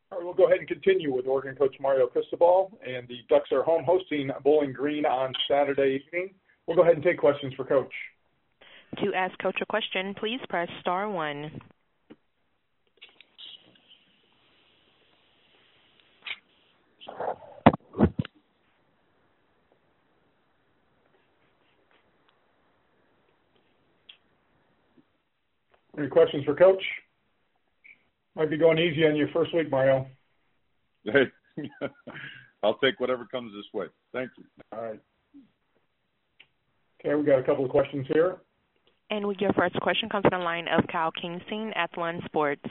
All right, we'll go ahead and continue with Oregon coach Mario Cristobal, and the Ducks are home hosting Bowling Green on Saturday evening. We'll go ahead and take questions for Coach. To ask Coach a question, please press star 1. Any questions for Coach? Might be going easy on your first week, Mario. Hey, I'll take whatever comes this way. Thank you. All right. Okay, we got a couple of questions here. And your first question comes from the line of Kyle Kingstein, Athlon Sports.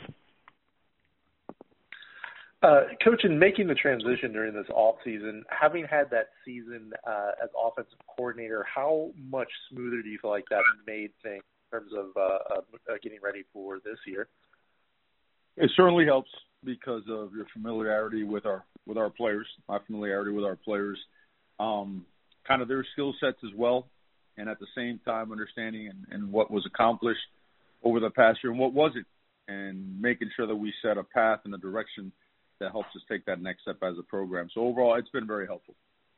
Coach, in making the transition during this off season, having had that season as offensive coordinator, how much smoother do you feel like that made things in terms of getting ready for this year? It certainly helps because of your familiarity with our players, my familiarity with our players, kind of their skill sets as well, and at the same time understanding and what was accomplished over the past year and what wasn't, and making sure that we set a path and a direction that helps us take that next step as a program. So overall, it's been very helpful.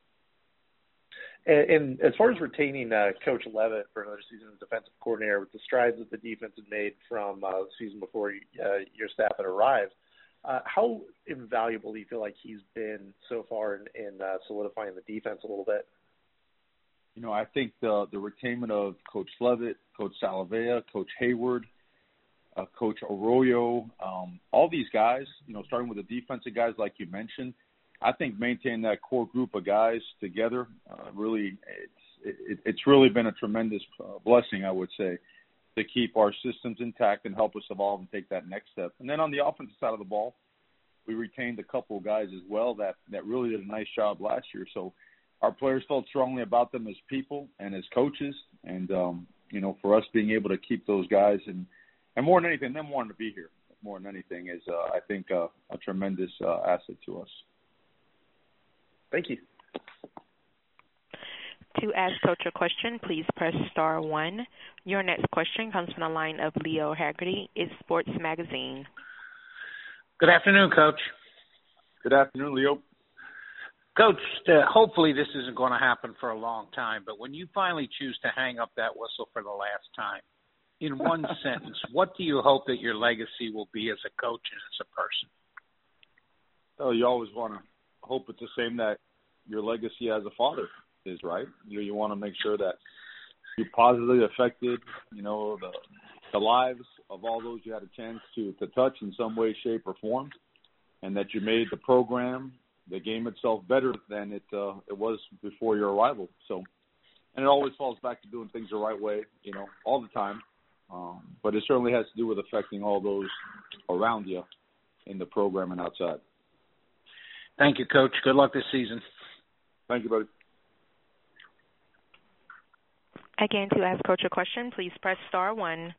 And as far as retaining Coach Levitt for another season as defensive coordinator, with the strides that the defense had made from the season before your staff had arrived, how invaluable do you feel like he's been so far in solidifying the defense a little bit? You know, I think the retainment of Coach Levitt, Coach Salavea, Coach Hayward, Coach Arroyo, all these guys, you know, starting with the defensive guys like you mentioned, I think maintaining that core group of guys together, really, it's really been a tremendous blessing, I would say, to keep our systems intact and help us evolve and take that next step. And then on the offensive side of the ball, we retained a couple of guys as well that really did a nice job last year. So our players felt strongly about them as people and as coaches. And, you know, for us being able to keep those guys and more than anything, them wanting to be here more than anything is, I think, a tremendous asset to us. Thank you. To ask Coach a question, please press star 1. Your next question comes from the line of Leo Haggerty, It's Sports Magazine. Good afternoon, Coach. Good afternoon, Leo. Coach, hopefully this isn't going to happen for a long time, but when you finally choose to hang up that whistle for the last time, in one sentence, what do you hope that your legacy will be as a coach and as a person? Oh, you always want to hope it's the same that your legacy as a father is, right? You want to make sure that you positively affected, you know, the lives of all those you had a chance to touch in some way, shape, or form, and that you made the program, the game itself, better than it was before your arrival. So, and it always falls back to doing things the right way, you know, all the time. But it certainly has to do with affecting all those around you in the program and outside. Thank you, Coach. Good luck this season. Thank you, buddy. Again, to ask Coach a question, please press star 1.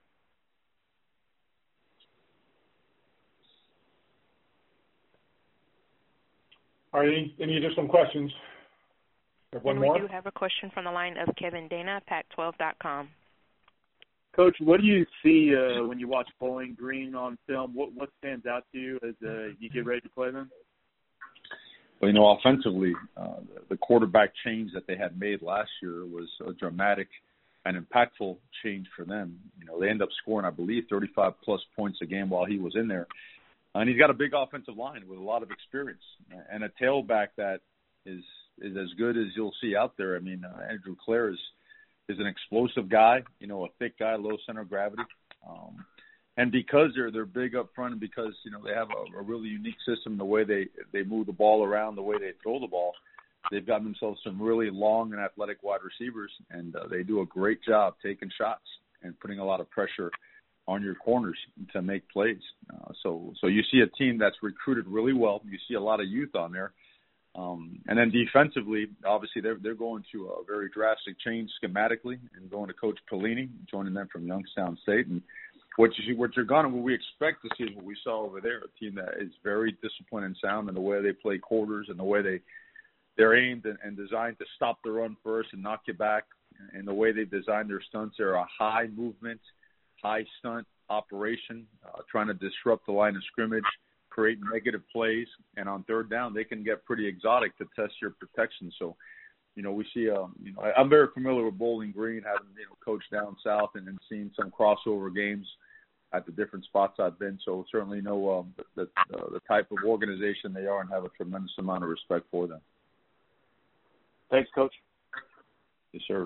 All right, any additional questions? One and we more? do have a question from the line of Kevin Dana, Pac12.com. Coach, what do you see when you watch Bowling Green on film? What stands out to you as you get ready to play them? Well, you know, offensively, the quarterback change that they had made last year was a dramatic and impactful change for them. You know, they end up scoring, I believe, 35-plus points a game while he was in there. And he's got a big offensive line with a lot of experience and a tailback that is as good as you'll see out there. I mean, Andrew Clare is an explosive guy, you know, a thick guy, low center of gravity. And because they're big up front and because, you know, they have a really unique system, the way they move the ball around, the way they throw the ball, they've gotten themselves some really long and athletic wide receivers, and they do a great job taking shots and putting a lot of pressure on your corners to make plays. So you see a team that's recruited really well. You see a lot of youth on there. And then defensively, obviously, they're going to a very drastic change schematically and going to Coach Pelini, joining them from Youngstown State. And what we expect to see is what we saw over there, a team that is very disciplined and sound in the way they play quarters and the way they're aimed and designed to stop the run first and knock you back. And the way they've designed their stunts, they're a high movement, high stunt operation, trying to disrupt the line of scrimmage create negative plays, and on third down they can get pretty exotic to test your protection. So, we see, I'm very familiar with Bowling Green, having coached down south and seen some crossover games at the different spots I've been. So certainly know the type of organization they are and have a tremendous amount of respect for them. Thanks, Coach. Yes, sir.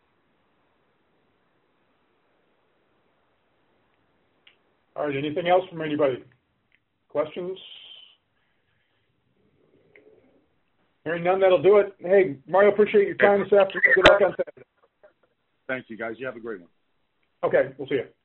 All right, anything else from anybody? Questions? Hearing none, that'll do it. Hey, Mario, appreciate your time this afternoon. Good luck on Saturday. Thank you, guys. You have a great one. Okay, we'll see you.